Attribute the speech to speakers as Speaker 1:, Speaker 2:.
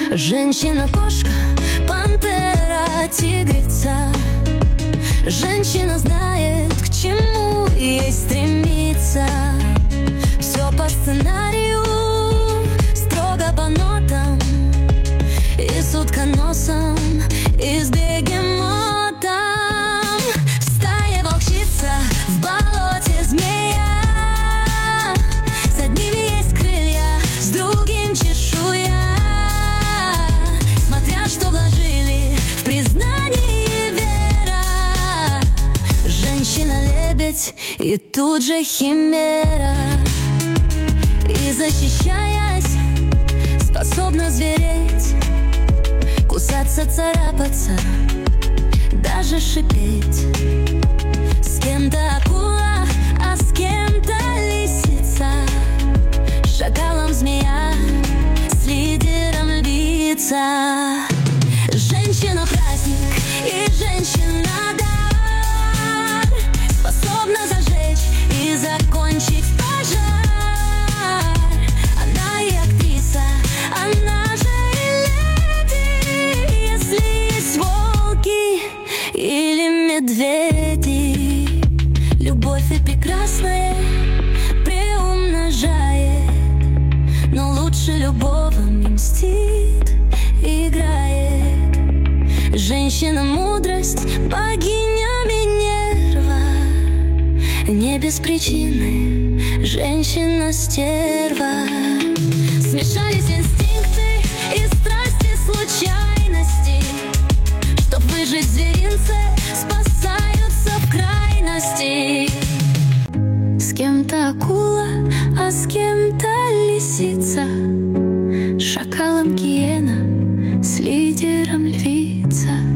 Speaker 1: Женщина-кошка, пантера, тигрица. Женщина знает, к чему ей стремиться. Все по сценарию, строго по нотам, и с утконосом, и с бегемотом. В стае волчица, в болоте змея. С одними есть крылья, с другим чешуя. Смотря что вложили в признание вера. Женщина-лебедь и тут же химера. И защищаясь, способна звереть, кусаться, царапаться, даже шипеть. С кем-то акула, а с кем-то лисица. Шакалом змея, с лидером львица. Женщина-праздник и женщина-дар. Способна зажечь и закончить пожар. Она и актриса, она же и леди. Если есть волки или медведи. Любовь и прекрасное приумножает, но лучше любого не мстит, играет. Женщина-мудрость, богиня Минерва. Не без причины женщина-стерва. Смешались инстинкты и страсти случайности. Чтоб выжить зверинцы, спасаются в крайности. С кем-то акула, а с кем-то лисица. Шакалом гиена, с лидером львица.